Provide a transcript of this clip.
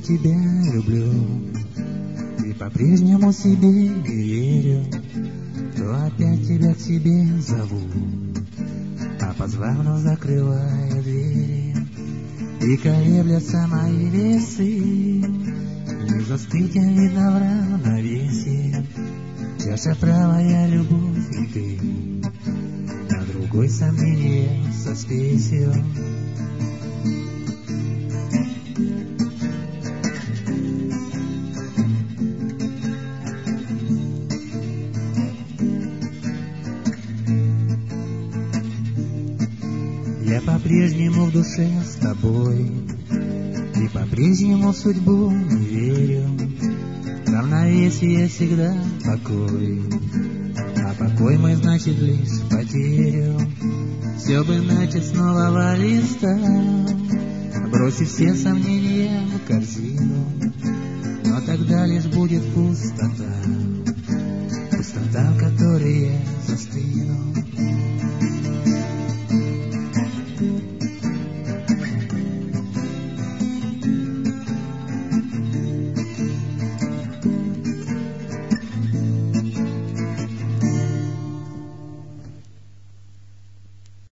тебя люблю и по-прежнему себе не верю, то опять тебя к себе зову, а позвав, но закрывая двери, и колеблятся мои весы. Не застыть, а видно в равновесии, чаша правая любовь и ты, на другой сомнение со спесью. Я по-прежнему в душе с тобой и по-прежнему в судьбу не верю. Равновесие всегда покой, а покой мой значит лишь потерю. Все бы начать с нового листа, бросив все сомнения в корзину, но тогда лишь будет пустота, пустота, в которой я застыну.